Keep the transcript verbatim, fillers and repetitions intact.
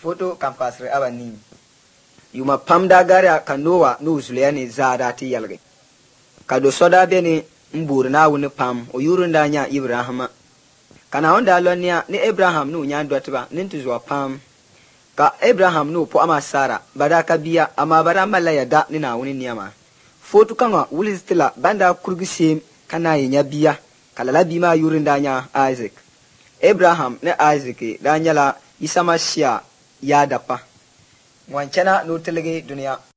foto kan pasre abani yuma pamda gara kanowa no zuliya ne zada ti yalge kado soda bene mburna wuni pam o yurunda nya Ibrahima kana onda lonia ni Abraham no nya dotba nintu zo pam ka Abraham no po ama Sara badaka biya ama bara malaya da ni na wuni niyama foto kanga wuli stila banda kurgisim kana nya biya kala la bima yurunda nya Isaac Abraham ne Isaac da nyala isama shia ya dapa wancana no telege dunia